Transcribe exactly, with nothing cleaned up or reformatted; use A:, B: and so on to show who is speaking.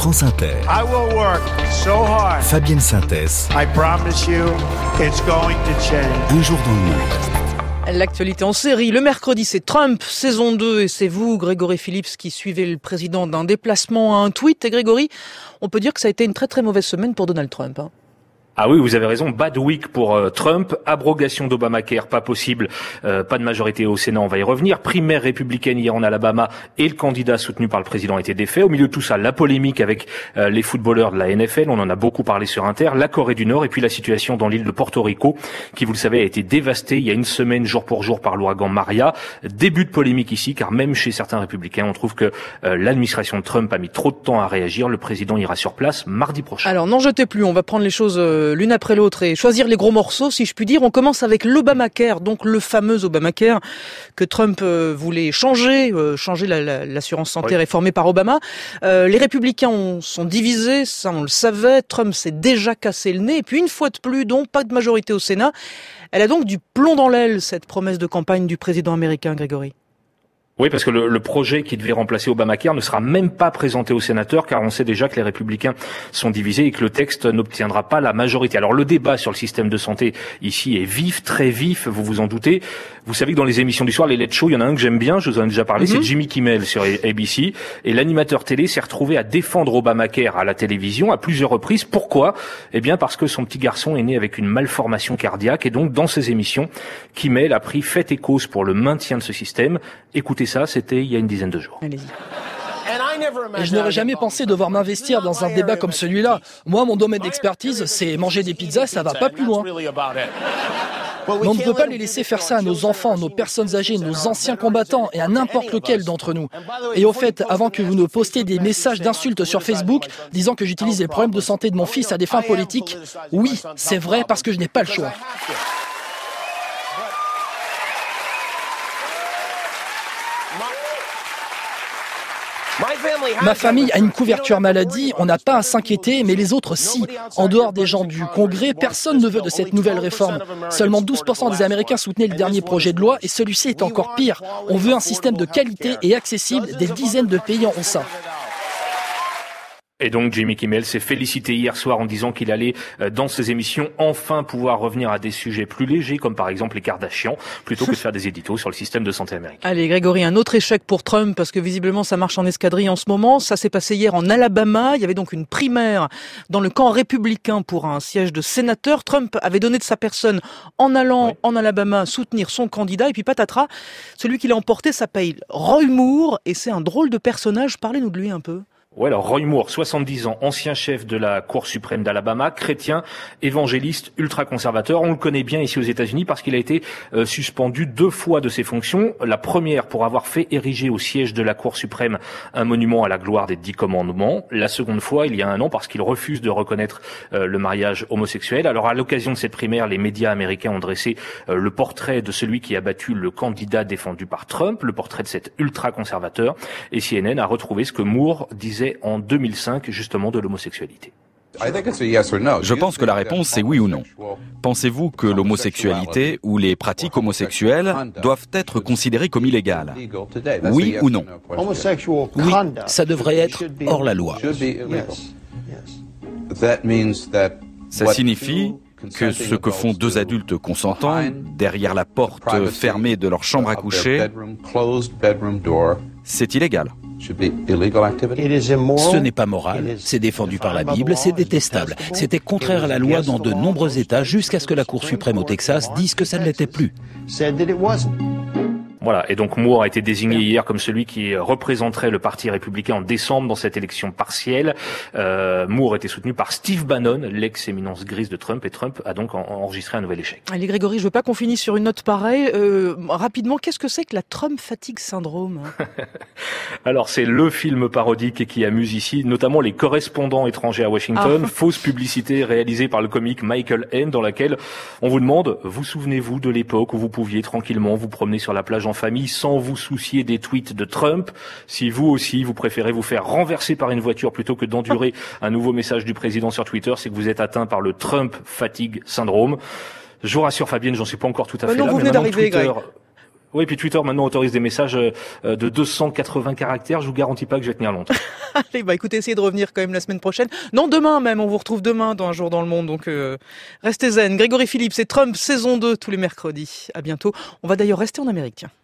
A: France Inter.
B: I will work so hard.
A: Fabienne Synthès.
B: I promise you, it's going to change.
A: Un jour dans le monde.
C: L'actualité en série. Le mercredi, c'est Trump, saison deux. Et c'est vous, Grégory Phillips, qui suivez le président d'un déplacement à un tweet. Et Grégory, on peut dire que ça a été une très très mauvaise semaine pour Donald Trump. Hein.
D: Ah oui, vous avez raison, bad week pour euh, Trump, abrogation d'Obamacare, pas possible, euh, pas de majorité au Sénat, on va y revenir, primaire républicaine hier en Alabama et le candidat soutenu par le président était défait. Au milieu de tout ça, la polémique avec euh, les footballeurs de la N F L, on en a beaucoup parlé sur Inter, la Corée du Nord et puis la situation dans l'île de Porto Rico, qui vous le savez a été dévastée il y a une semaine jour pour jour par l'ouragan Maria. Début de polémique ici, car même chez certains républicains, on trouve que euh, l'administration de Trump a mis trop de temps à réagir. Le président ira sur place mardi prochain.
C: Alors n'en jetez plus, on va prendre les choses euh, l'une après l'autre et choisir les gros morceaux, si je puis dire. On commence avec l'Obamacare, donc le fameux Obamacare que Trump euh, voulait changer, euh, changer la, la, l'assurance santé oui. réformée par Obama. Euh, les républicains ont, sont divisés, ça on le savait. Trump s'est déjà cassé le nez. Et puis une fois de plus, donc pas de majorité au Sénat. Elle a donc du plomb dans l'aile, cette promesse de campagne du président américain, Grégory.
D: Oui, parce que le, le projet qui devait remplacer Obamacare ne sera même pas présenté aux sénateurs, car on sait déjà que les républicains sont divisés et que le texte n'obtiendra pas la majorité. Alors le débat sur le système de santé ici est vif, très vif, vous vous en doutez. Vous savez que dans les émissions du soir, les late shows, il y en a un que j'aime bien, je vous en ai déjà parlé, mm-hmm. c'est Jimmy Kimmel sur A B C. Et l'animateur télé s'est retrouvé à défendre Obamacare à la télévision à plusieurs reprises. Pourquoi ? Eh bien parce que son petit garçon est né avec une malformation cardiaque. Et donc dans ces émissions, Kimmel a pris fait et cause pour le maintien de ce système. Écoutez ça, c'était il y a une dizaine de jours.
C: Allez-y.
E: Et je n'aurais jamais pensé devoir m'investir dans un débat comme celui-là. Moi, mon domaine d'expertise, c'est manger des pizzas, ça va pas plus loin. Mais on ne peut pas les laisser faire ça à nos enfants, nos personnes âgées, nos anciens combattants et à n'importe lequel d'entre nous. Et au fait, avant que vous ne postiez des messages d'insultes sur Facebook disant que j'utilise les problèmes de santé de mon fils à des fins politiques, oui, c'est vrai parce que je n'ai pas le choix. Ma famille a une couverture maladie, on n'a pas à s'inquiéter, mais les autres si. En dehors des gens du Congrès, personne ne veut de cette nouvelle réforme. Seulement douze pour cent des Américains soutenaient le dernier projet de loi et celui-ci est encore pire. On veut un système de qualité et accessible, des dizaines de pays en ont ça.
D: Et donc Jimmy Kimmel s'est félicité hier soir en disant qu'il allait, dans ses émissions, enfin pouvoir revenir à des sujets plus légers, comme par exemple les Kardashians, plutôt que de faire des éditos sur le système de santé américain.
C: Allez Grégory, un autre échec pour Trump, parce que visiblement ça marche en escadrille en ce moment. Ça s'est passé hier en Alabama. Il y avait donc une primaire dans le camp républicain pour un siège de sénateur. Trump avait donné de sa personne en allant oui. en Alabama soutenir son candidat. Et puis patatras, celui qui l'a emporté s'appelle Roy Moore, et c'est un drôle de personnage. Parlez-nous de lui un peu.
D: Ouais, alors Roy Moore, soixante-dix ans, ancien chef de la Cour suprême d'Alabama, chrétien, évangéliste, ultra-conservateur. On le connaît bien ici aux États-Unis parce qu'il a été euh, suspendu deux fois de ses fonctions. La première pour avoir fait ériger au siège de la Cour suprême un monument à la gloire des dix commandements. La seconde fois, il y a un an, parce qu'il refuse de reconnaître euh, le mariage homosexuel. Alors à l'occasion de cette primaire, les médias américains ont dressé euh, le portrait de celui qui a battu le candidat défendu par Trump, le portrait de cet ultra-conservateur. Et C N N a retrouvé ce que Moore disait en deux mille cinq, justement, de l'homosexualité.
F: Je pense que la réponse est oui ou non. Pensez-vous que l'homosexualité ou les pratiques homosexuelles doivent être considérées comme illégales ? Oui ou non ?
E: Oui, ça devrait être hors la loi.
F: Ça signifie que ce que font deux adultes consentants derrière la porte fermée de leur chambre à coucher, c'est illégal.
E: Ce n'est pas moral, c'est défendu par la Bible, c'est détestable. C'était contraire à la loi dans de nombreux États jusqu'à ce que la Cour suprême au Texas dise que ça ne l'était plus.
D: Voilà, et donc Moore a été désigné hier comme celui qui représenterait le Parti républicain en décembre dans cette élection partielle. Euh, Moore était soutenu par Steve Bannon, l'ex-éminence grise de Trump, et Trump a donc en- enregistré un nouvel échec.
C: Allez Grégory, je veux pas qu'on finisse sur une note pareille. Euh, rapidement, qu'est-ce que c'est que la Trump fatigue syndrome ?
D: Alors c'est le film parodique qui amuse ici, notamment les correspondants étrangers à Washington,
C: Ah.
D: fausse publicité réalisée par le comique Michael Hamm, dans laquelle on vous demande, vous souvenez-vous de l'époque où vous pouviez tranquillement vous promener sur la plage en famille sans vous soucier des tweets de Trump? Si vous aussi, vous préférez vous faire renverser par une voiture plutôt que d'endurer un nouveau message du président sur Twitter, c'est que vous êtes atteint par le Trump fatigue syndrome. Je vous rassure Fabienne, j'en suis pas encore tout à
C: Euh,
D: fait
C: non,
D: là.
C: vous
D: mais
C: venez
D: maintenant
C: d'arriver,
D: Twitter...
C: Greg.
D: Oui, puis Twitter maintenant autorise des messages de deux cent quatre-vingts caractères. Je vous garantis pas que je vais tenir longtemps.
C: Allez, bah écoutez, essayez de revenir quand même la semaine prochaine. Non, demain même. On vous retrouve demain dans Un jour dans le monde. Donc euh, restez zen. Grégory Philippe, c'est Trump saison deux tous les mercredis. À bientôt. On va d'ailleurs rester en Amérique. Tiens.